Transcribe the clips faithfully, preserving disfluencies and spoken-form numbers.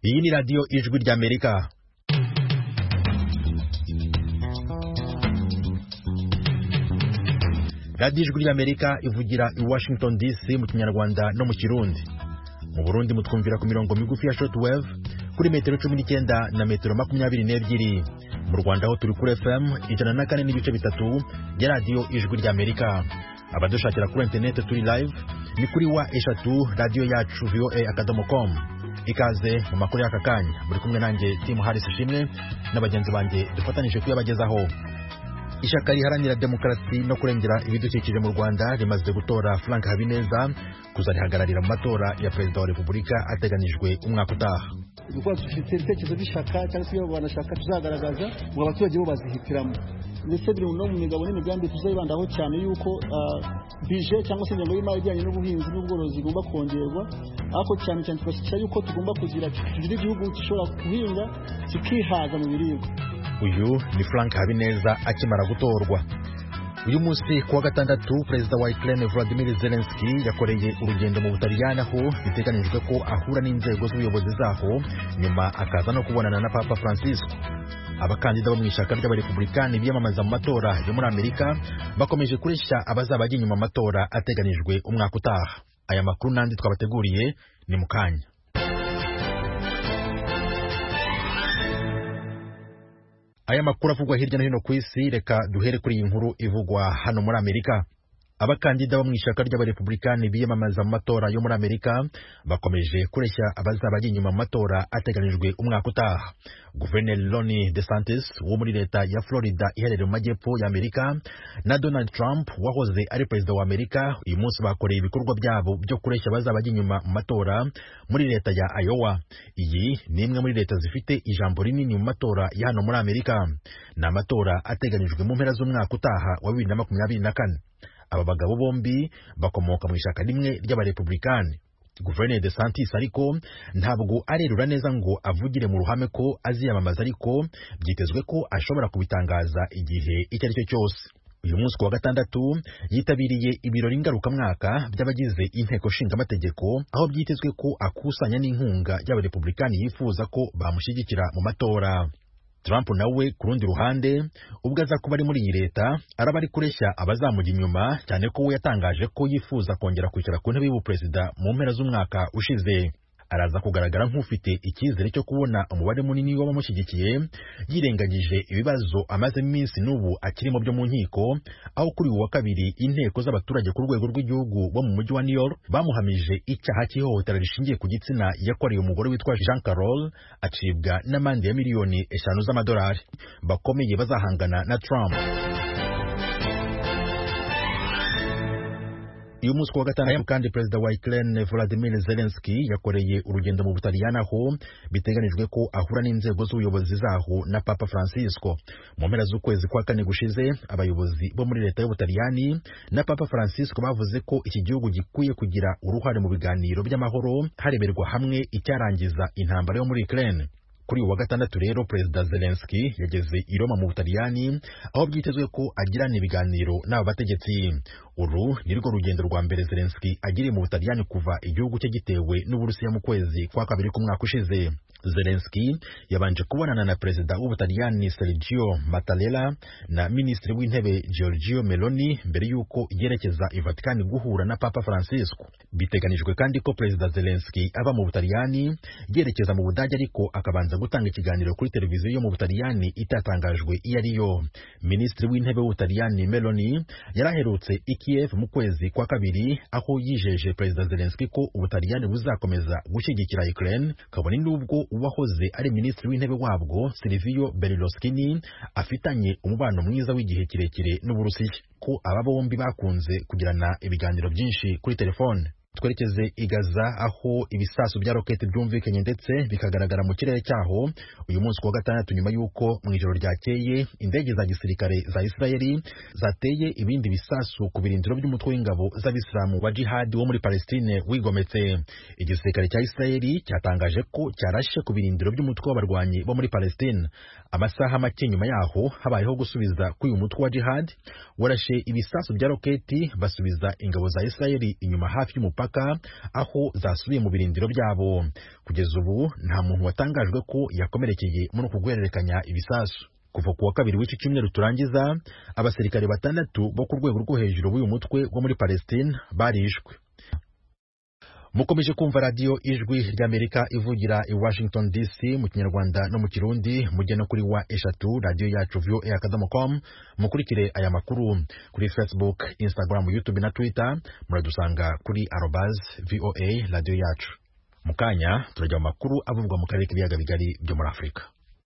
Iyi ni radio Ijwi ry'Amerika. Radio Ijwi ry'Amerika ivugira i Washington D C mu Kinyarwanda no mu Kirundi. Mu Burundi mutwumvira ku mirongo migufi ya shortwave kuri metero cumi n'icyenda na metero makumyabiri n'ebyiri. Mu Rwanda ho turi kuri F M ijana na kane n'ibice bitatu ya radio Ijwi ry'Amerika. Abadushakira kuri internet turi live ni kuri wa eshatu radio yacu v o a akadomo com. Ikaze mu makuru y'aka kanya muri kumwe nanjye Tim Harris Shimwe n'abagenzi banjye dufatanije kuyabagezaho. Ishyaka riharanira demokarasi no kurengera ibidukikije mu Rwanda rimaze gutora Frank Habineza kuzarihagararira mu matora ya Perezida wa Repubulika ateganijwe umwaka utaha. Ubwo dufite ibitekerezo by'ishaka cyangwa se iyo banashaka tuzagaragaza ngo abaturage bo bazihitiramo. Ndetse biri no mu migabo n'imigambi tuzayibandaho cyane yuko bije cyangwa se ingengo y'imari ijyanye n'ubuhinzi n'ubworozi igomba kongerwa, ariko cyane cyane twashyira yuko tugomba kugira kugira igihugu gishobora guhinga kikihaza mu biribwa. Uyu ni Frank Habineza akimara gutorwa. Uyu munsi kuwa gatandatu Perezida wa Ukraine Volodymyr Zelensky yakoreye urugendo mu Butaliyani aho biteganijwe ko ahura n'inzego z'ubuyobozi zaho nyuma akaza no kubonana na Papa Francisco. Abakandida bo mu ishyaka ry'abarepublikani biyamamaza mu matora yo muri Amerika bakomeje kureshya abazaba bajya inyuma amatora ateganijwe umwaka utaha. Aya makuru nandi twabateguriye ni mukanya. Aya makuru avugwa hirya no hino ku isi, reka duhere kuri iyi nkuru ivugwa hano muri Amerika. Abakandida bo mu ishyaka ry'abarepublikani biyamamaza mu matora yo muri Amerika bakomeje kureshya abazaba bajya inyuma mu matora ateganijwe umwaka utaha. Guverineri Ron DeSantis wo muri leta ya Florida iherereye mu majyepfo ya Amerika na Donald Trump wahoze ari perezida wa Amerika uyu munsi bakoreye ibikorwa byabo byo kureshya abazaba bajya inyuma mu matora muri leta ya Iowa. Iyi ni imwe muri leta zifite ijambo rinini mu matora ya hano muri Amerika. Ni amatora ateganijwe mu mpera z'umwaka utaha wa bibiri na makumyabiri na kane. Aba bagabo bombi bakomoka mu ishyaka rimwe ry'abarepublikani. Guverineri DeSantis ariko ntabwo arerura neza ngo avugire mu ruhame ko aziyamamaza, ariko byitezwe ko ashobora kubitangaza igihe icyo ari cyo cyose. Uyu munsi kuwa gatandatu yitabiriye ibirori ngarukamwaka by'abagize inteko nshingamategeko aho byitezwe ko akusanya n'inkunga y'abarepublikani yifuza ko bamushyigikira mu matora. Trump nawe ku rundi ruhande ubwo aza kuba ari muri iyi leta araba ari kureshya abazamujya inyuma, cyane ko we yatangaje ko yifuza kongera kwicara ku ntebe y'ubuperezida mu mpera z'umwaka ushize. Araza kugaragara nk'ufite icyizere cyo kubona umubare munini w'abamushyigikiye, yirengagije ibibazo amaze iminsi n'ubu akirimo byo mu nkiko, aho kuri uwa kabiri inteko z'abaturage ku rwego rw'igihugu bo mu mujyi wa New York bamuhamije icyaha cy'ihohotera rishingiye ku gitsina yakoreye umugore witwa Jean Carroll, acibwa n'amande ya miliyoni eshanu z'amadolari. Bakomeye bazahangana na Trump. Uyu munsi kuwa gatandatu kandi Perezida wa Ukraine Volodymyr Zelensky yakoreye urugendo mu Butaliyani aho biteganijwe ko ahura n'inzego z'ubuyobozi zaho na Papa Francisco. Mu mpera z'ukwezi kwa kane gushize abayobozi bo muri leta y'Ubutaliyani na Papa Francisco bavuze ko iki gihugu gikwiye kugira uruhare mu biganiro by'amahoro hareberwa hamwe icyarangiza intambara yo muri Ukraine. Kuri uwa gatandatu rero Perezida Zelensky yageze i Roma mu Butaliyani aho byitezwe ko agirana ibiganiro n'aba bategetsi. Uru ni rwo rugendo rwa mbere Zelensky agiriye mu Butaliyani kuva igihugu cye gitewe n'Uburusiya mu kwezi kwa kabiri k'umwaka ushize. Zelensky yabanje kubonana na Perezida w'Ubutaliyani Sergio Mattarella na Minisitiri w'Intebe Giorgia Meloni mbere y'uko yerekeza i Vatican guhura na Papa Francisco. Biteganijwe kandi ko Perezida Zelensky ava mu Butaliyani yerekeza mu Budage, ariko akabanza gutanga ikiganiro kuri televiziyo yo mu Butaliyani itatangajwe iyo ariyo. Minisitiri w'Intebe w'Ubutaliyani Meloni yaraherutse i Kiev mu kwezi kwa kabiri aho yijeje Perezida Zelensky ko Ubutaliyani buzakomeza gushyigikira Ukraine, kabone n'ubwo uwahoze ari minisitiri w'intebe wabwo Silvio Berlusconi afitanye umubano mwiza w'igihe kirekire n'Uburusiya, ko aba bombi bakunze kugirana ibiganiro byinshi kuri telefone. Twerekeze i Gaza aho ibisasu bya roketi byumvikanye ndetse bikagaragara mu kirere cyaho uyu munsi kuwa gatandatu nyuma y'uko mu ijoro ryakeye indege za gisirikare za Israeli zateye ibindi bisasu ku birindiro by'umutwe w'ingabo z'Abisilamu wa Jihad wo muri Palestine wigometse. Igisirikare cya Israeli cyatangaje ko cyarashe ku birindiro by'umutwe w'abarwanyi bo muri Palestine. Amasaha make nyuma yaho habayeho gusubiza kuri uyu mutwe wa Jihad warashe ibisasu bya roketi basubiza ingabo za Israeli inyuma hafi y'umupaka mipaka aho zasubiye mu birindiro byabo. Kugeza ubu nta muntu watangajwe ko yakomerekeye muri uku guhererekanya ibisasu. Kuva kuwa kabiri w'iki cyumweru turangiza, abasirikare batandatu bo ku rwego rwo hejuru b'uyu mutwe wo muri Palestine barishwe. Mukomeje kumva radio Ijwi ry'Amerika ivugira i Washington D C mu Kinyarwanda no mu Kirundi. Mujye no kuri wa eshatu radio yacu v o a akadomo com, mukurikire aya makuru kuri Facebook, Instagram, YouTube na Twitter. Muradusanga kuri arobase v o a radio yacu. Mukanya turajya mu makuru avugwa mu karere k'ibiyaga bigari byo muri Afrika.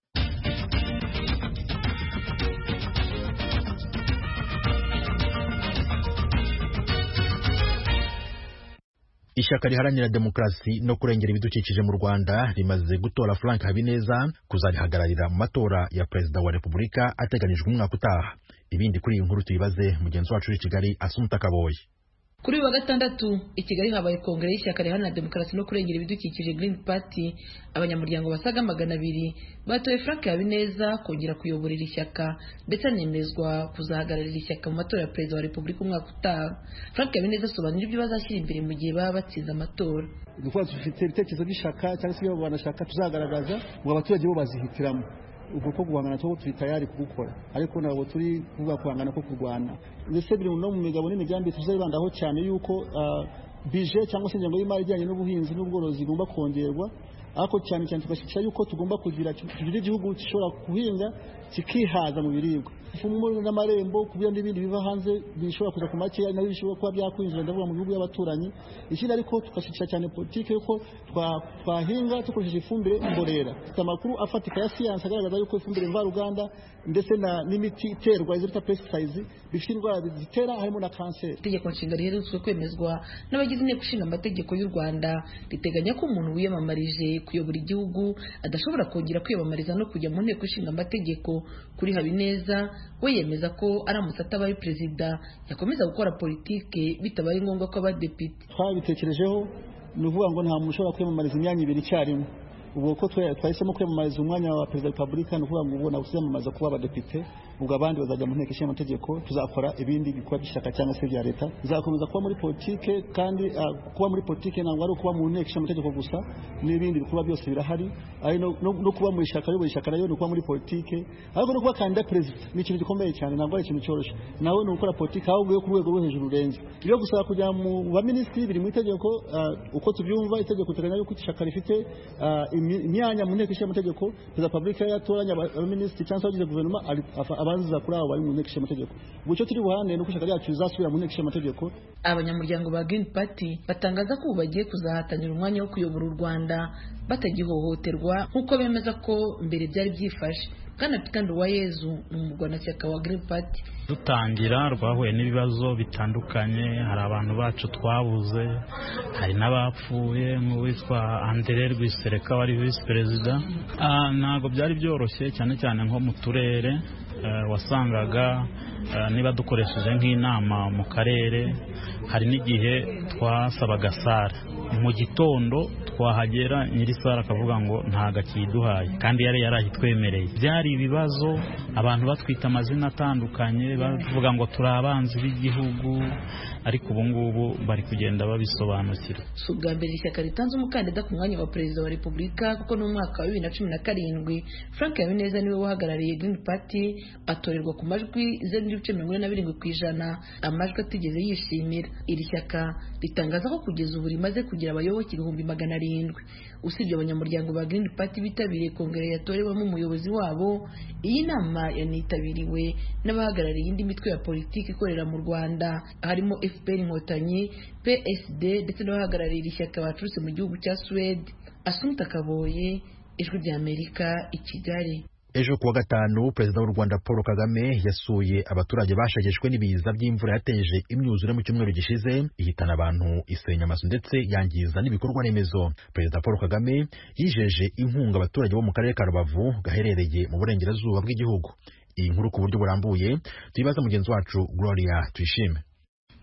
Ishyaka riharanira demokarasi no kurengera ibidukikije mu Rwanda rimaze gutora Frank Habineza kuzarihagararira mu matora ya Perezida wa Repubulika ateganijwe umwaka utaha. Ibindi kuri iyi nkuru tuyibaze mugenzi wacu i Kigali Asumta Kaboyi. Kuri wa gatandatu i Kigali habaye kongere y'ishyaka riharanira demokarasi no kurengera ibidukikije Green Party. Abanyamuryango basaga magana abiri batoye Frank Habineza kongera kuyoborera ishyaka ndetse anemezwa kuzahagararira ishyaka mu matora ya Perezida wa Repubulika umwaka utaha. Frank Habineza asobanura ibyo bazashyira imbere mu gihe baba batsinze amatora. Dukora dufite ibitekerezo by'ishyaka cyangwa se ibyo banashaka tuzagaragaza ngo abaturage bo bazihitiramo. Ubwo ko guhangana cyo turi tayari kugukora, ariko nabo turi kuvuga kuhangana ko kurwana. Ndetse biri no mu migabo n'imigambi tuzayibandaho cyane yuko uh, budget cyangwa se ingengo y'imari ijyanye n'ubuhinzi n'ubworozi igomba kongerwa, ariko cyane cyane tugashyikira yuko tugomba kugira tugira igihugu gishobora kuhinga kikihaza mu biribwa. Ifumu n'amarembo kubyo n'ibindi biva hanze bishobora kuza ku make nayo bishobora kuba byakwinjira ndavuga mu bihugu y'abaturanyi. Ikindi ariko tugashyikira cyane politike yuko twahinga tukoresheje ifumbire mborera. Amakuru afatika ya siyansi agaragaza yuko ifumbire mvaruganda ndetse na n'imiti iterwa izita pesticides bifite indwara zitera harimo na cancer. Itegeko nshinga riherutse kwemezwa n'abagize inteko ishinga amategeko y'u Rwanda riteganya ko umuntu wiyamamarije kuyobora igihugu adashobora kongera kwiyamamariza no kujya mu nteko ishinga amategeko. Kuri Habineza we yemeza ko aramutse atabaye perezida yakomeza gukora politike bitabaye ngombwa ko abadepite. Twabitekerejeho ni uvuga ngo nta muntu ushobora kwiyamamariza imyanya ibiri icyarimwe. Ubwo ko twahisemo kwiyamamariza umwanya wa Perezida wa Repubulika ni ukuvuga ngo ubona usiyamamaza kuba abadepite, ubwo abandi bazajya mu nteko ishinga amategeko. Tuzakora ibindi bikorwa by'ishyaka cyangwa se bya leta, tuzakomeza kuba muri politike, kandi uh, kuba muri politike ntabwo ari ukuba mu nteko ishinga amategeko gusa, n'ibindi bikorwa byose birahari. Ari no, no, no kuba mu ishyaka yo ishyaka nayo ni kuba muri politike, ariko no kuba kandida perezida ni ikintu gikomeye cyane, ntabwo ari ikintu cyoroshye. Nawe ni gukora politike ahubwo yo ku rwego rwo hejuru urenze. Iyo gusaba kujya mu ba minisitiri biri mu itegeko, uh, uko tubyumva itegeko teganya yuko ishyaka rifite uh, imyanya mu nteko ishinga amategeko. Perezida wa Repubulika yatoranya abaminisitiri cyangwa se abagize guverinoma abanza kuri abo bari mu nteko ishinga amategeko. Ubwo cyo turi buhane nuko ishyaka ryacu rizasubira mu nteko ishinga amategeko. Abanyamuryango ba Green Party batangaza ko bagiye kuzahatanira umwanya wo kuyobora u Rwanda batagihohoterwa nk'uko bemeza ko mbere byari byifashe. Kana Peter Nduwayezu ni umurwanashyaka wa Green Party. Dutangira rwahuye n'ibibazo bitandukanye, hari abantu bacu twabuze, hari n'abapfuye nk'uwitwa Andre Rwisereka wari vice perezida. Ah, ntago byari byoroshye cyane cyane nko mu turere. Uh, wasangaga uh, niba dukoresheje nk'inama mu karere, hari n'igihe twasabaga sara mu gitondo twahagera nyiri sara akavuga ngo ntaga kiduhaye kandi yari yarahitwemereye. Byari ibibazo, abantu batwita amazina atandukanye bavuga ngo turi abanzi b'igihugu, ariko ubu ngubu bari kugenda babisobanukira. Si ubwa mbere ishyaka ritanze umukandida ku mwanya wa Perezida wa Repubulika, kuko no mu mwaka wa bibiri na cumi na karindwi Frank Habineza niwe wahagarariye Green Party atorerwa ku majwi zeru n'ibice mirongo ine na birindwi ku ijana, amajwi atigeze yishimira. Iri shyaka ritangaza ko kugeza ubu rimaze kugira abayoboke ibihumbi magana arindwi. Usibye abanyamuryango ba Green Party bitabiriye kongere yatorewemo umuyobozi wabo, iyi nama yanitabiriwe n'abahagarariye indi mitwe ya politiki ikorera mu Rwanda, harimo F P R Inkotanyi, P S D ndetse n'abahagarariye ishyaka baturutse mu gihugu cya Sweden. Asumta Kaboye, Ijwi ry'Amerika, i Kigali. Ejo kuwa gatanu Perezida w'u Rwanda Paul Kagame yasuye abaturage bashegeshwe n'ibiza by'imvura yateje imyuzure mu cyumweru gishize, ihitana abantu, isenya amazu ndetse yangiza n'ibikorwa remezo. Perezida Paul Kagame yijeje inkunga abaturage bo mu karere ka Rubavu gaherereye mu burengerazuba bw'igihugu. Iyi nkuru ku buryo burambuye tuyibaza mugenzi wacu Gloria Tuyishime.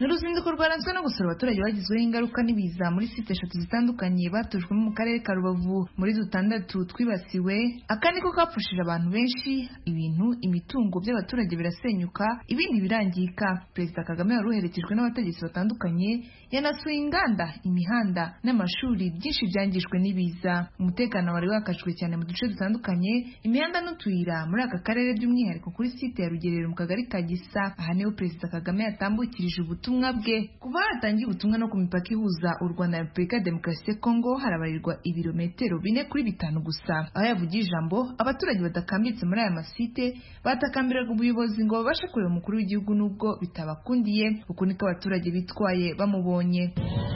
n'uruzinduko rwaranzwe no gusura abaturage bagizweho ingaruka n'ibiza muri site eshatu zitandukanye batujwemo mu karere ka Rubavu. Muri dutandatu twibasiwe, aka niko kapfushije abantu benshi, ibintu imitungo by'abaturage birasenyuka, ibindi birangika. Perezida Kagame wari uherekejwe n'abategetsi batandukanye yanasuye inganda, imihanda n'amashuri byinshi byangijwe n'ibiza. Umutekano wari wakajwe cyane mu duce dutandukanye, imihanda n'utuyira muri aka karere by'umwihariko kuri site ya Rugerero mu kagari ka Gisa. Aha niho Perezida Kagame yatambukirije ubutumwa bwe. Kuva hatangiye ubutumwa no ku mipaka ihuza u Rwanda na Repubulika ya Demokarasi ya Kongo harabarirwa ibirometero bine kuri bitanu gusa. Aho yavugiye ijambo, abaturage badakambitse muri aya masite batakambiraga ubuyobozi ngo babashe kureba umukuru w'igihugu nubwo bitabakundiye. Uku niko abaturage bitwaye bamubonye.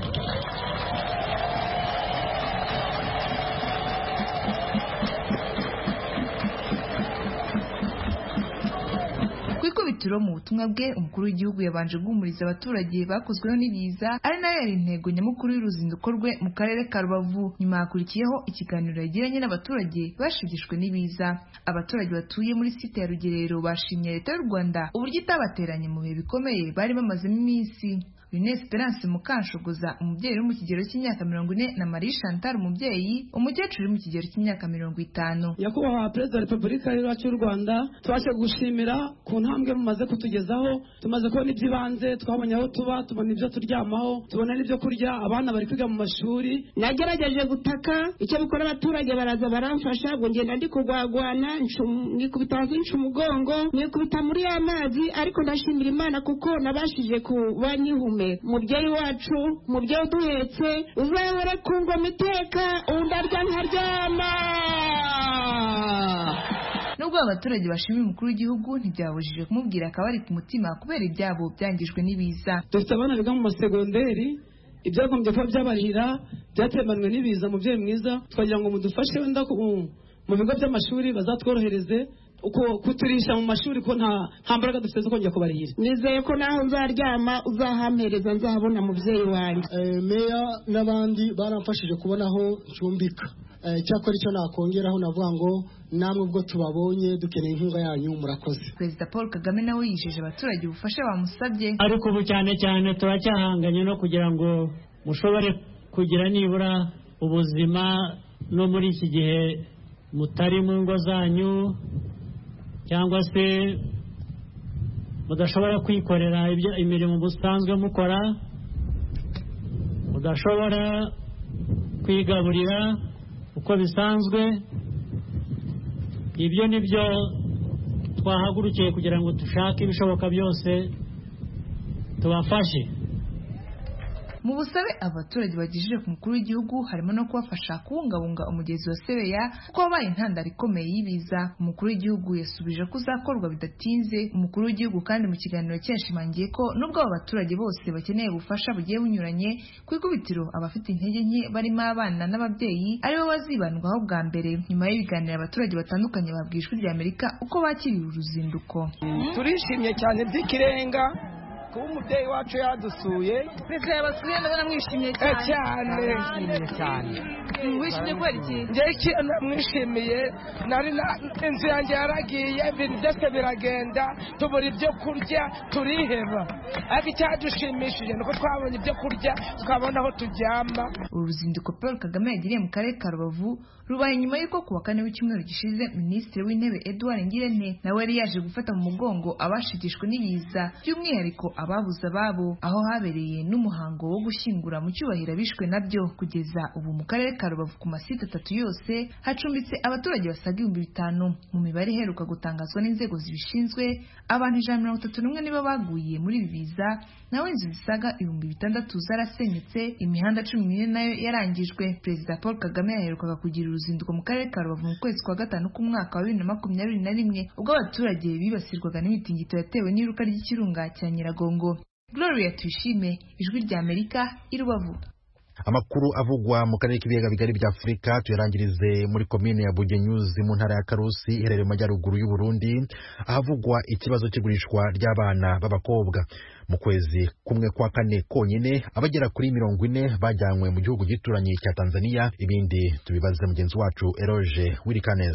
Kwikubitiro mu butumwa bwe, umukuru w'igihugu yabanje guhumuriza abaturage bakozweho n'ibiza, ari nayo yari intego nyamukuru y'uruzinduko rwe mu karere ka Rubavu. Nyuma hakurikiyeho ikiganiro yagiranye n'abaturage bashigishwe n'ibiza. Abaturage batuye muri site ya Rugerero bashimye leta y'u Rwanda uburyo itabateranye mu bihe bikomeye bari bamazemo iminsi. Ines Esperance Mukanshogoza, umubyeyi uri mu kigero cy'imyaka mirongo ine, na Marie Chantal, umubyeyi umukecuru uri mu kigero cy'imyaka mirongo itanu. Nyakubahwa Perezida wa Repubulika y'u Rwanda, tubashe gushimira ku ntambwe mumaze kutugezaho. Tumaze kubona iby'ibanze, twabonye aho tuba, tubona ibyo turyamaho, tubona n'ibyo kurya, abana bari kwiga mu mashuri. Nagerageje gutaka icyo bikora, abaturage baraza baramfasha, ngo ngenda ndi kugwagwana, nikubita hasi nca umugongo, nikubita muri ya mazi, ariko ndashimira Imana kuko nabashije kuba nyihume. Mubyeyi wacu, mubyeyi uduhetse, uzahore ku ngoma iteka, undarya nkaryama. Nubwo abaturage bashimira umukuru w'igihugu, ntibyabujije kumubwira akabari ku mutima kubera ibyabo byangijwe n'ibiza. Dufite abana biga mu masegonderi, ibyagombye kuba byabarira byatemanwe n'ibiza. Mubyeyi mwiza, twagira ngo mudufashe wenda mu bigo by'amashuri bazatworohereze uko kuturisha mu mashuri ko nta mbaraga dufite zo kongera kubarihira. Nizeye ko naho nzaryama uzahampereza, nzahabona mubyeyi wanjye. Meya n'abandi baramfashije kubona aho ncumbika. Cyakora icyo nakongeraho navuga ngo namwe ubwo tubabonye dukeneye inkunga yanyu, murakoze. Perezida Paul Kagame nawe yijeje abaturage ubufasha bamusabye. Ariko ubu cyane cyane turacyahanganye no kugira ngo mushobore kugira nibura ubuzima no muri iki gihe mutari mu ngo zanyu, cyangwa se mudashobora kwikorera imirimo musanzwe mukora, mudashobora kwigaburira uko bisanzwe. Ibyo nibyo twahagurukiye kugira ngo dushake ibishoboka byose tubafashe. Mu busabe abaturage bagejeje ku mukuru w'igihugu harimo no kubafasha kubungabunga umugezi wa Sebeya kuko wabaye intandaro ikomeye y'ibiza. Umukuru w'igihugu yasubije ko uzakorwa bidatinze. Umukuru w'igihugu kandi mu kiganiro cyashimangiye ko nubwo abo baturage bose bakeneye ubufasha bugiye bunyuranye, ku ikubitiro abafite intege nke barimo abana n'ababyeyi aribo bazibandwaho bwa mbere. Nyuma y'ibiganiro abaturage batandukanye babwiye Ijwi ry'Amerika uko bakiriye uruzinduko. Turishimye cyane by'ikirenga kuba umubyeyi wacu yadusuye. Perezida yabasuye, ndabona mwishimye cyane. Cyane cyane. Wishimye kweli iki? Njye namwishimiye, nari inzu yanjye yaragiye, ibintu byose biragenda, tubura ibyo kurya, turiheba. Ariko icyadushimishije nuko twabonye ibyo kurya, twabona aho turyama. Uru ruzinduko Paul Kagame yagiriye mu karere ka Rubavu rubaye nyuma y'uko kuwa kane w'icyumweru gishize Minisitiri w'Intebe Edouard Ngirente nawe yari yaje gufata mu mugongo abashigishwe n'ibiza, by'umwihariko ababuze ababo, aho habereye n'umuhango wo gushyingura mu cyubahiro abishwe nabyo. Kugeza ubu mu karere ka Rubavu ku masite atatu yose hacumbitse abaturage basaga ibihumbi bitanu. Mu mibare iheruka gutangazwa n'inzego zibishinzwe, abantu ijana na mirongo itatu n'umwe nibo baguye muri ibi biza, naho inzu zisaga ibihumbi bitandatu zarasenyutse, imihanda cumi n'ine nayo yarangijwe. Perezida Paul Kagame yaherukaga kugira uruzinduko mu karere ka Rubavu mu kwezi kwa gatanu k'umwaka wa bibiri na makumyabiri na rimwe ubwo abaturage bibasirwaga n'imitingito yatewe n'iruka ry'ikirunga cya Nyiragongo. Gloria Tuyishime, Ijwi ry'Amerika, i Rubavu. Amakuru avugwa mu karere k'ibiyaga bigari bya Afurika tuyarangirize muri komine ya Bugenyuzi mu ntara ya Karusi iherereye mu majyaruguru y'u Burundi, ahavugwa ikibazo cy'igurishwa ry'abana b'abakobwa. Mu kwezi kumwe kwa kane konyine abagera kuri mirongo ine bajyanywe mu gihugu gituranye cya Tanzania. Ibindi tubibaze mugenzi wacu Eroge Wirikaneza.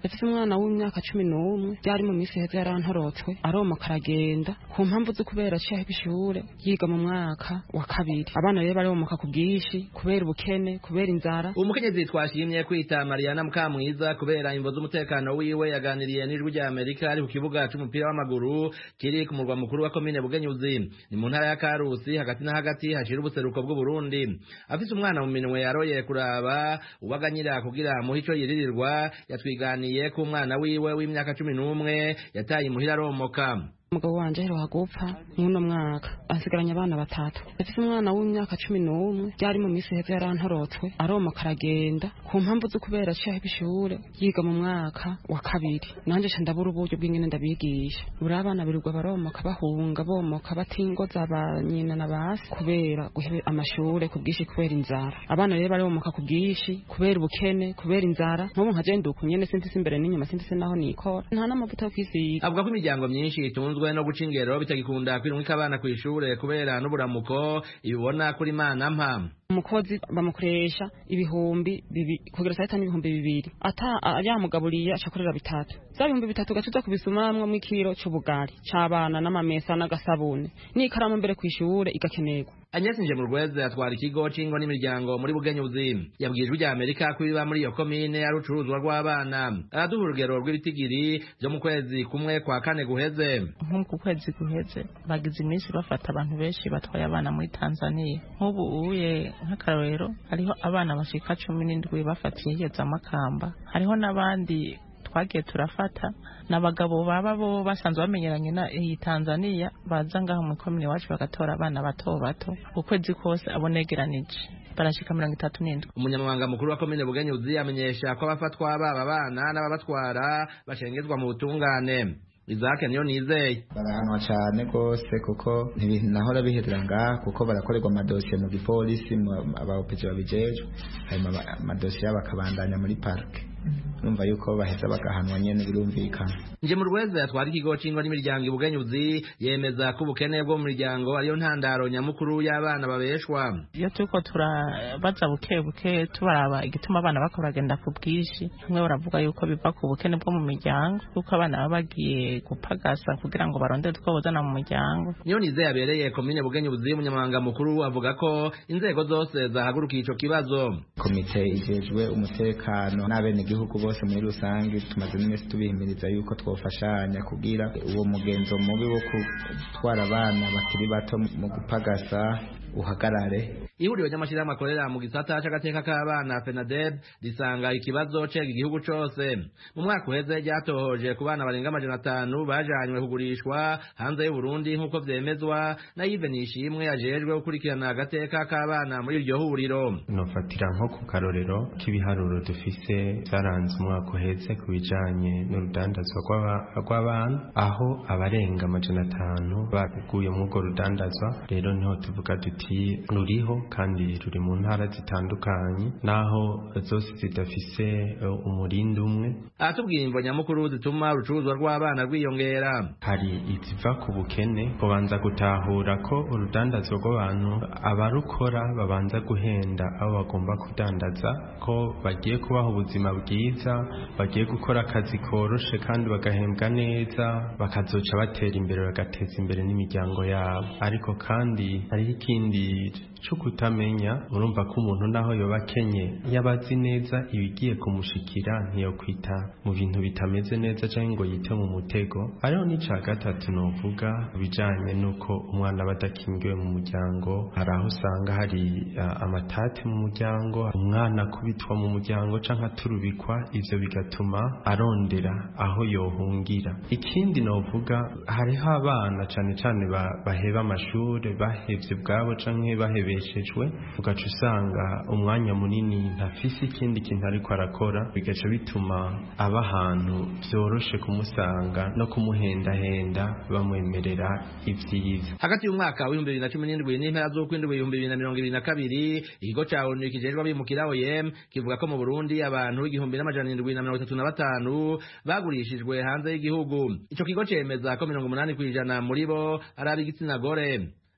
Yafise umwana w'imyaka cumi n'umwe byari mu minsi heza yarantorotswe aromoka aragenda ku mpamvu zo kubera aciye ishure yiga mu mwaka wa kabiri. Abana rero baromoka ku bwishi kubera ubukene kubera inzara. Umukenyezi twashimye kwita Mariana Mukamwiza kubera imvo z'umutekano wiwe yaganiriye n'ijwi rya Amerika ari ku kibuga c'umupira w'amaguru kiri ku murwa mukuru wa komine Bugenyuzi ni mu ntara ya Karusi hagati na hagati hashira ubuseruko bw'u Burundi. Afise umwana mu minwe yaroye kuraba ubaganyira kugira mu hico yiririrwa yatwiganiye ku mwana wiwe w'imyaka cumi n'umwe yataye imuhira aromoka. Umugabo wanje aheruka gupfa muno mwaka asigaranye abana batatu. Yafise umwana w'imyaka cumi n'umwe byari mu minsi heza yarantorotswe aromoka aragenda ku mpamvu zo kubera aciye ishure yiga mu mwaka wa kabiri. Nanje ca ndabura uburyo bw'ingene ndabigisha. Buri abana birirwa baromoka bahunga bomoka batingoza abanyina na basi kubera guhebe amashure ku bwishi kubera inzara. Abana rero baromoka ku bwishi kubera ubukene kubera inzara. Nkubu nka je ndukunyene sintise imbere n'inyuma sintise naho nikora. Nta n'amavuta yo kwisiga. Avuga ko imiryango myinshi itunzwe no guca ingero bitagikunda kwirumika abana kw'ishure kubera n'uburamuko ibibona kuri Mana mpa. Umukozi bamukoresha ibihumbi bibi kugira saa tanu ibihumbi bibiri ata yamugaburiye acakorera bitatu za bihumbi bitatu gacuza kubisumamwe mu ikiro c'ubugari c'abana n'amamesa n'agasabune n'ikaramu mbere kw'ishure igakenerwa. Agnes Njemurweze atwara ikigo c'ingo n'imiryango muri Bugenyuzi yabwirijwe rya Amerika ko biba muri iyo komine ari ucuruzwa rw'abana. Araduha urugero rw'ibitigiri byo mu kwezi kumwe kwa kane guheze. Nko ku kwezi guheze bagize iminsi bafata abantu benshi batwaye abana muri Tanzania. Nk'ubu uye nk'akarorero hariho abana bashika cumi n'indwi bafatiye heza Makamba. Hariho n'abandi twagiye turafata n'abagabo baba bo basanzwe bamenyeranye na iyi Tanzania baza ngaho mu komine wacu bagatora abana bato bato ukwezi kose abonegeranije barashika mirongo itatu n'indwi. Umunyamabanga mukuru wa komine Bugenyuzi amenyesha ko abafatwa baba bana n'ababatwara bashengezwa mu butungane. Izake niyo nizeye barahanwa cyane gose kuko ntibinahora biherera ngaha kuko barakorerwa amadosiye mu gipolisi abaopezi babijejwe hanyuma amadosiye bakabandanya muri parke. Numva yuko baheza bagahanwa nyene birumvikana. Njemurweze yatwara ikigo c'ingo n'imiryango Bugenyuzi yemeza ko ubukene bwo mu miryango ariyo ntandaro nyamukuru y'abana babeshwa. Iyo turiko turabaza buke buke tubaraba igituma abana bakora bagenda ku bwishi hamwe baravuga yuko biva ku bukene bwo mu miryango kuko abana baba bagiye gupagasa kugira ngo barondere two bozana mu muryango. Niyo nizeye yabereye komine Bugenyuzi umunyamabanga mukuru avuga ko inzego zose zahagurukiye ico kibazo. Komite ijejwe umutekano n'abene gihugu bose muri rusange tumaze n'imisi tubihimiriza yuko twofashanya kugira uwo mugenzo mubi wo gutwara abana bakiri bato mu gupagasa uhagarare. Ihuriro ry'amashirahamwe akorera mu gisata c'agateka k'abana FENADEB risanga ikibazo cega igihugu cose. Mu mwaka uheze ryatohoje ku bana barenga amajana atanu bajanywe kugurishwa hanze y'u Burundi nk'uko vyemezwa na Yves Nishimwe yajejwe gukurikirana agateka k'abana muri iryo huriro. Nofatira nko ku karorero k'ibiharuro dufise zaranze umwaka uheze ku bijanye n'urudandazwa rw'abana aho abarenga amajana atanu baguye mu rwo rudandazwa. Rero niho tuvuga duti ruriho kandi ruri mu ntara zitandukanye naho zose zidafise umurindi umwe. Atubwira imvo nyamukuru zituma urucuruzwa rw'abana rwiyongera. Hari iziva ku bukene kubanza gutahura ko urudandazwa rw'abantu abarukora babanza guhenda abo bagomba kudandaza ko bagiye kubaho ubuzima bwiza bagiye gukora akazi koroshe kandi bagahembwa neza bakazoca batera imbere bagateza imbere n'imiryango yabo. Ariko kandi hariho ikindi cyo kutamenya urumva ko umuntu naho yoba akenye yabazi neza ibigiye kumushikira ntiyo kwita mu bintu bitameze neza cyangwa ngo yite mu mutego. Hariho n'ica gatatu novuga bijanye nuko umwana badakingiwe mu muryango. Hari aho usanga hari uh, amatati mu muryango umwana kubitwa mu muryango canke aturubikwa ivyo bigatuma arondera aho yohungira. Ikindi novuga hariho abana cane cane baheba amashuri bahevye bwabo canke bahebeshejwe ugaca usanga umwanya munini ntafise ikindi kintu ariko arakora bigaca bituma aba ahantu vyoroshe kumusanga no kumuhendahenda bamwemerera ivyiza. Hagati y'umwaka w'ibihumbi bibiri na cumi n'indwi n'impera z'ukwindwi ibihumbi bibiri na mirongo ibiri na kabiri ikigo ca O N U kijejwe abimukira O I M kivuga ko mu Burundi abantu igihumbi n'amajana indwi na mirongo itatu na batanu bagurishijwe hanze y'igihugu. Ico kigo cemeza ko mirongo umunani kw'ijana muri bo ari ab'igitsina gore.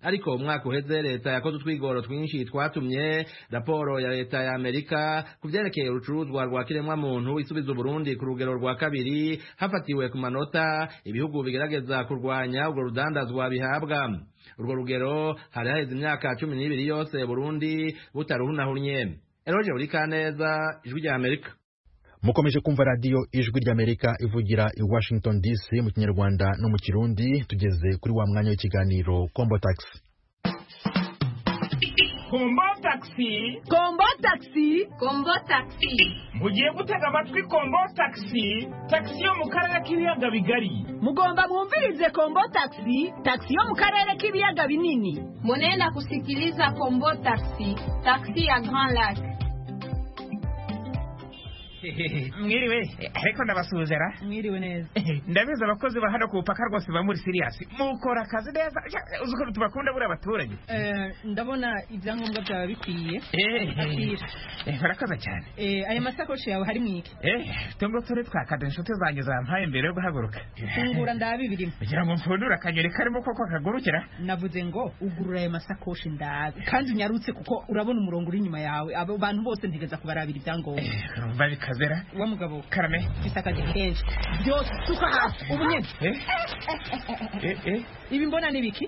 ariko umwaka uheze leta yakoze utwigoro twinshi twatumye raporo ya leta ya Amerika kuvyerekeye urucuruzwa rwa kiremwa muntu isubiza Burundi ku rugero rwa kabiri hafatiwe ku manota ibihugu bigerageza kurwanya urwo rudandazwa bihabwa. Urwo rugero hari haheze imyaka cumi n'ibiri yose Burundi butaruhunahunye. Eroje Urikaneza, Ijwi rya Amerika. Mukomeje kumva radio Ijwi rya Amerika ivugira i Washington D C mu Kinyarwanda no mu Kirundi. Tugeze kuri wa mwanya w'ikiganiro Kombo Taxi. Kombo Taxi, Kombo Taxi, Kombo Taxi. Mugiye gutega amatwi Kombo Taxi, taxi yo mu karere k'ibiyaga bigari. Mugomba mwumvirize Kombo Taxi, taxi yo mu karere k'ibiyaga binini. Munenda kusikiliza Kombo Taxi, taxi ya Grand Lac. Mwiriwe, ariko ndabasuzera. Mwiriwe neza. Ndabiza abakozi ba hano ku upaka rwose ba muri serious. Mukora akazi neza. Uzuko tubakunda buri abaturage. Eh, ndabona ibyangombwa byawe bikwiye. Eh, eh, barakaza cyane. Eh, aya masakoshi yawe hari mwiki? Eh, tungo turi twakada inshuti zanjye zampaye mbere yo guhaguruka. Fungura ndabibirimo. Kugira ngo mfundura akanyeri karimo koko kagurukira. Navuze ngo ugurura aya masakoshi ndabe. Kandi unyarutse kuko urabona umurongo uri nyuma yawe. Abo bantu bose ntegeza kubarabira ibyangombwa. Eh, Zera wa mugabo karame isakaje kenshi byose suka hafi ubu nyine eh eh eh ibi mbona nibiki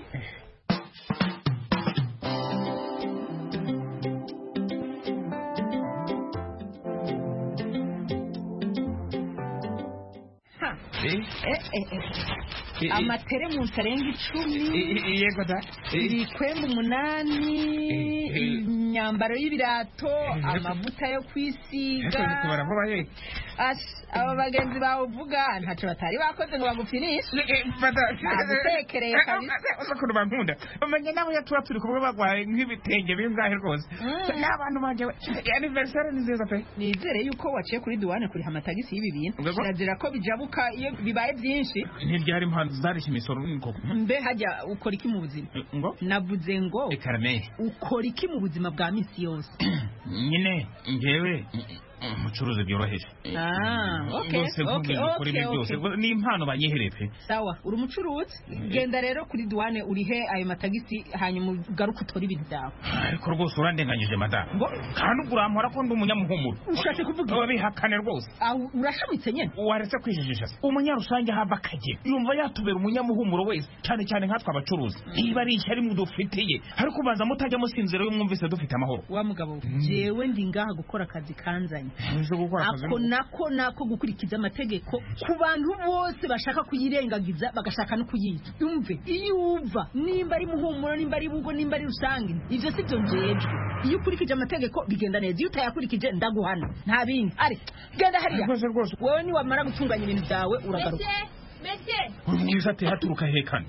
ha eh eh eh amateremunsi arenga icumi yego da ibikwembe umunani imyambaro y'ibirato amavuta yo kwisiga aba bagenzi bawe uvuga ntacyo batari bakoze ngo bagupfinishe bagutekereye kabisa ukuntu bankunda umenye nabo yatuba turi kumwe bagwaye nk'ibitenge bingahe rwose n'abantu banje anniversaire ni nziza pe nizere yuko waciye kuri duwane kuriha amatagisi y'ibi bintu kirazira ko bijabuka iyo bibaye byinshi ntiryari impanzu zarishye imisoro nk'uko mbe hajya ukora iki mu buzima ngo navuze ngo ukora iki mu buzima bwa misi yose nyine ngewe umucuruzi byoroheje ah okay okay okay ni impano banyehereye pe sawa uri umucuruzi genda rero kuri duwane urihe ayo matagisi hanyuma ugaruka utora ibintu byawe ariko rwose urandenganyije madame ngo kandi ugurampora ko ndi umunyamuhumuro ushatse kuvuga wabihakane rwose urashamitse nyene waretse kwijijisha umunyarusange hava kaje yumva yatubera umunyamuhumuro wese cyane cyane nkatwe abacuruzi niba ari ishyari mudufitiye ariko ubanza mutajya musinzira yo mwumvise dufite amahoro wa mugabo jewe ndi ngaha gukora akazi kanzanye ako nako nako gukurikiza amategeko ku bantu bose bashaka kuyirengagiza bagashaka no kuyica yumve iyo uva nimba ari muhumuro nimba ari bugo nimba ari rusange ivyo sivyo njejwe iyo ukurikije amategeko bigenda neza iyo utayakurikije ndaguhana nta bindi ari genda hariya wewe ni wamara gutunganya ibintu byawe uragaruka Monsieur Monsieur ati haturuka he kandi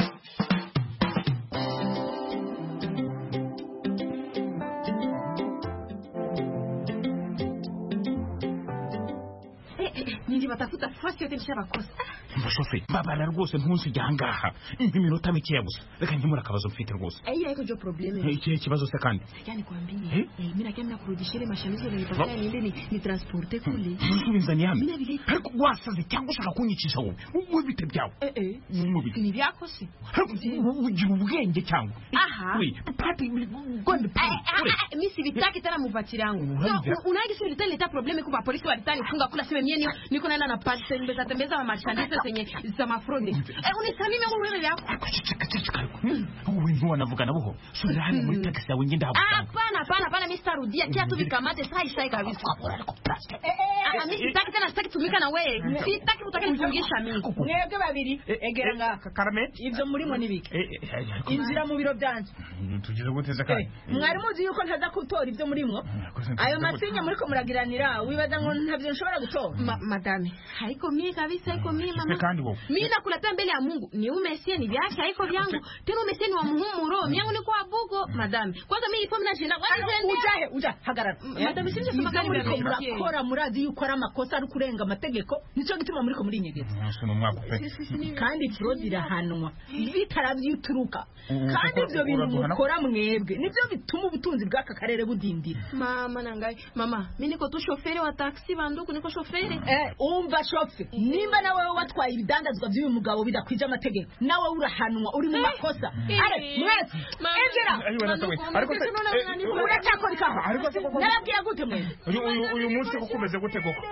nindi batafuta fasi yote nishabakosa Mbashofe babana rwose ntunsi jangaha iminota mike gusa reka nkimura akabazo mfite rwose Ayi ariko jo probleme iki kibazo se kandi yani kwambie eh mimi nakiamna kurudishia mashamizo na nipata niende ni, ni transporte kule Nsubiza nyame ariko wasaze cyangwa ushaka kunyicisha wowe wowe bite byawe eh eh ni byako se ugira ubwenge cyangwa aha oui pati gonde pati mimi sivitaki tena muvatiri yangu unaje sio litale leta probleme kwa polisi walitani funga kula sema mimi niko naenda na pati tembeza tembeza wa mashandisa zenye za mafrode eh unisamime wewe yako wewe ndio wanavuga na buho sura hali muri taxi yawe ngenda hapo hapana hapana hapana mimi starudia kia tu vikamate sai sai kabisa ah mimi sitaki tena sitaki tumika na wewe sitaki utake nifungisha mimi mwebwe babiri egera ngaka karame ivyo murimo nibiki inzira mu biro byanje tugize guteza kandi mwari muzi yuko ntaza gutora ivyo murimo ayo masinya muri ko muragiranira wibaza ngo ntavyo nshobora gutora madame haiko mimi kabisa haiko mimi mama mimi nakuleta mbele ya Mungu ni umesie ni vyake haiko vyangu tena umesie ni wa muhumuro miangu ni kwa bugo madame kwanza mimi ipo mna jina ujahe uja hagarara madame sinje sema kama muri ko murakora murazi yuko ari amakosa ari kurenga amategeko nico gituma muri ko muri nyegeza kandi fraude irahanwa bitaravyuturuka kandi ivyo bintu mukora mwebwe nivyo bituma ubutunzi bw'aka karere budindira mama nangai mama mimi niko tu shoferi wa taxi banduku niko shoferi eh umva shofe nimba nawe watwaye ibidandazwa by'uyu mugabo bidakwije amategeko nawe urahanwa uri mu makosa sohore mwese injira ariko se uracyakora ikaha narabwiye gute mwese uyu munsi kuko umeze gute koko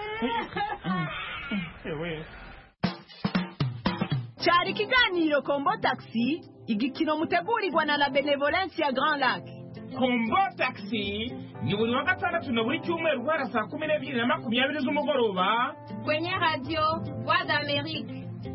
cyari ikiganiro Kombo Taxi igikino mutegurirwa na la Benevolence ya Grand Lac. Kombo Taxi ni buri wa gatandatu na buri cyumweru guhera saa kumi n'ebyiri na makumyabiri z'umugoroba kwenye radio Voix d'Amérique.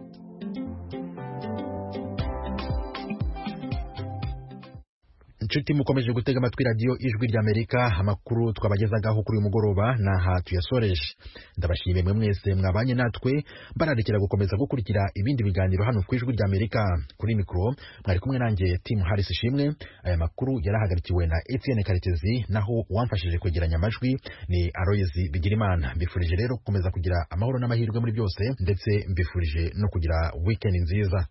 inshuti mukomeje gutega amatwi radiyo ijwi ry'Amerika. Amakuru twabagezagaho kuri uyu mugoroba naha tuyasoreje. Ndabashimiye mwe mwese mwabanye natwe, bararekera gukomeza gukurikira ibindi biganiro hano ku ijwi ry'Amerika. Kuri mikro mwari kumwe nanjye Tim Harris Ishimwe. Aya makuru yarahagarikiwe na Etienne Karekezi, naho uwamfashije kwegeranya amajwi ni Aloyizi Bigirimana. Mbifurije rero gukomeza kugira amahoro n'amahirwe muri byose, ndetse mbifurije no kugira weekend nziza.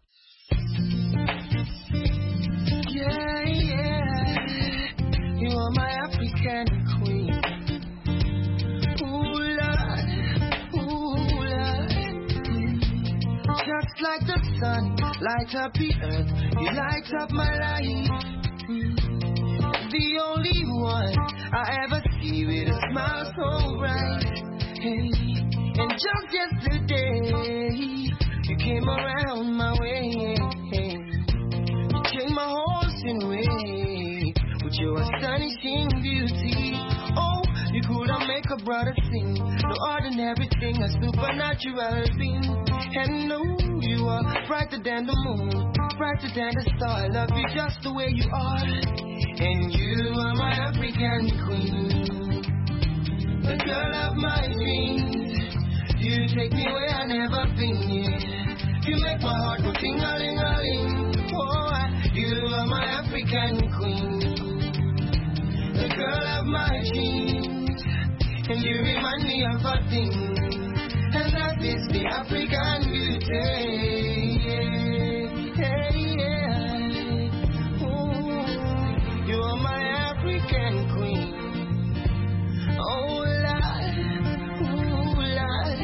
Yeah, yeah. You are my African queen. Ooh, Lord, ooh, Lord. Just like the sun, light up the earth. You light up my life. The only one I ever see with a smile so bright. Hey, and just yesterday, you came around my way. You changed my horse in way with your astonishing beauty. Oh, you couldn't make a brother sing. No ordinary thing, a supernatural being. And no, you are brighter than the moon, brighter than the star. I love you just the way you are. And you are my African queen, the girl of my dreams. You take me where I've never been. Yeah. You make my heart go ting-a-ling-a-ling. Oh, you are my African queen, the girl of my dreams. And you remind me of a thing, and that is the African beauty. Yeah, yeah. Ooh, you are my African queen. Oh, Lord, ooh, Lord.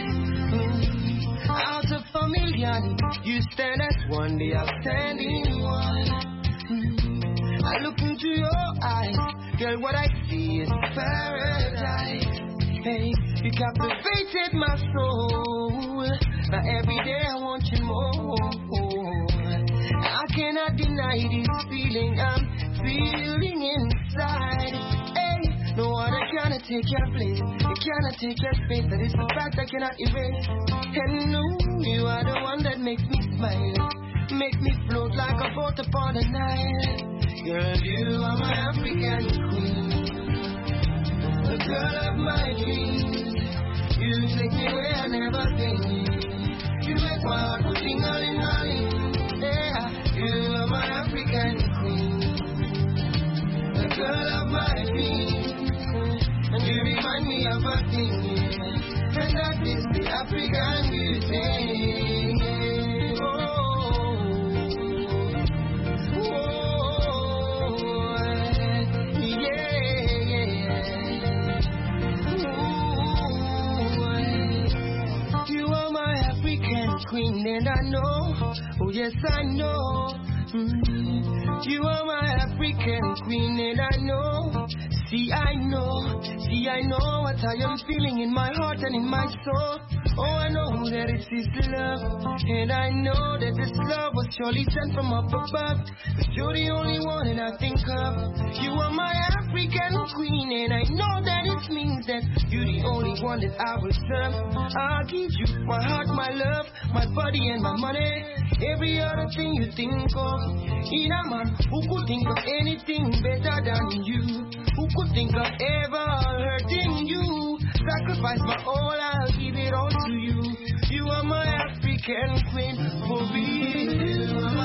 Mm. Out of a million, you stand as one, the outstanding one. Mm. I look into your eyes, girl, what I see is paradise. Hey, you captivated my soul. Now every day I want you more. I cannot deny this feeling I'm feeling inside. Hey, no one cannot take your place. You cannot take your space. That is a fact I cannot erase. And no, you are the one that makes me smile, make me float like a boat upon the Nile. Girl, you are my African queen, the girl of my dreams. You take me where I've never been. You make my heart go ting-a-ling-a-ling. Yeah, you are my African queen, the girl of my dreams. And you remind me of a thing, yeah. And that is the African beauty. Queen, and I know, oh yes I know, mm, you are my African queen, and I know, see I know, see I know what I am feeling in my heart and in my soul. Oh, I know that it is love, and I know that this love was surely sent from up above. But you're the only one that I think of. You are my African queen, and I know that it means that you're the only one that I will serve. I'll give you my heart, my love, my body and my money, every other thing you think of. In a man who could think of anything better than you, who could think of ever hurting you. Sacrifice my all, I'll give it all to you. You are my African queen, for real.